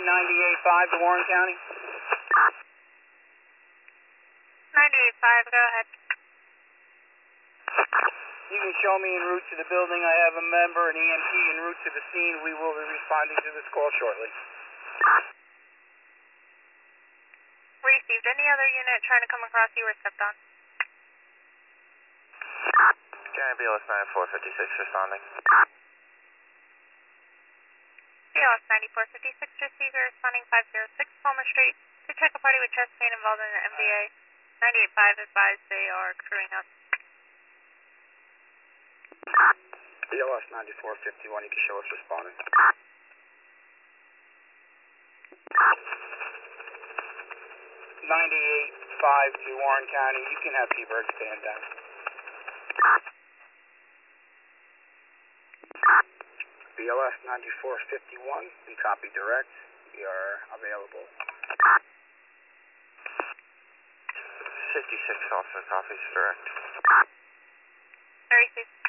98.5 to Warren County. 98.5, go ahead. You can show me en route to the building. I have a member, an EMT, en route to the scene. We will be responding to this call shortly. Received. Any other unit trying to come across you or stepped on? County BLS 9456 responding. BLS 9456 receiver responding 506 Palmer Street to check a party with chest pain involved in the MVA. 98.5 advised they are crewing up. BLS 9451, you can show us responding. 98.5 to Warren County. You can have T-Bird stand down. BLS 9451, we copy direct. We are available. 56 also copies direct. Very soon.